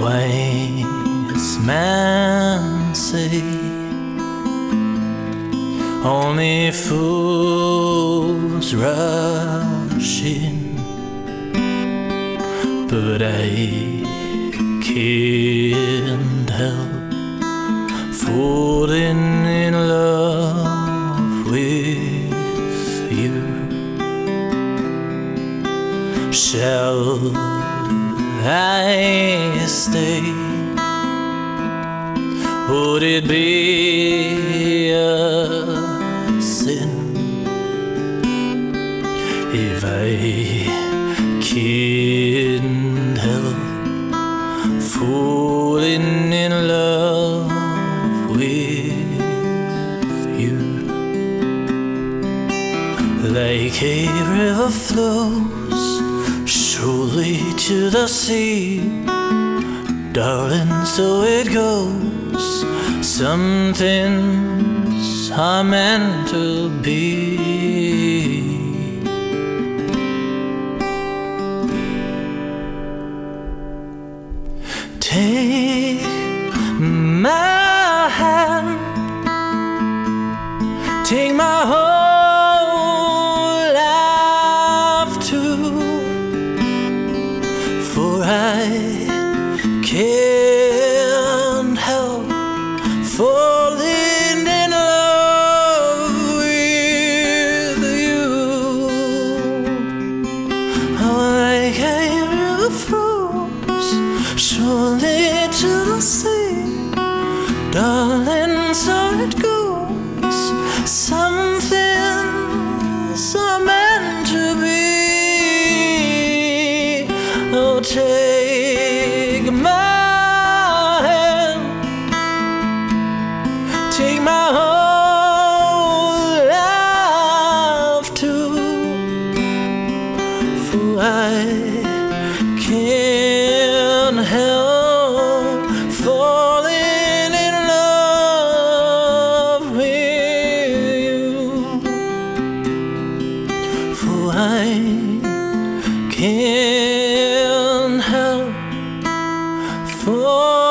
wise men say only fools rush in, but I can't help falling in love with you. Shall I stay? Would it be a sin if I can't help falling in love with you? Like a river flows surely to the sea, darling, so it goes. Some things are meant to be. Take my hand, take my whole life too, for I can't help falling in love with you. Oh, like a river flows surely to the sea, darling, so it goes. Some things are meant to be. Oh, take my hand, take my whole life too, for I can't help falling in love with you, for I can't help falling